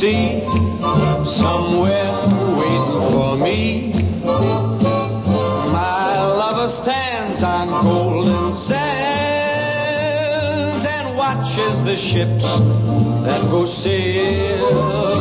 sea, somewhere waiting for me. My lover stands on golden sands and watches the ships that go sailing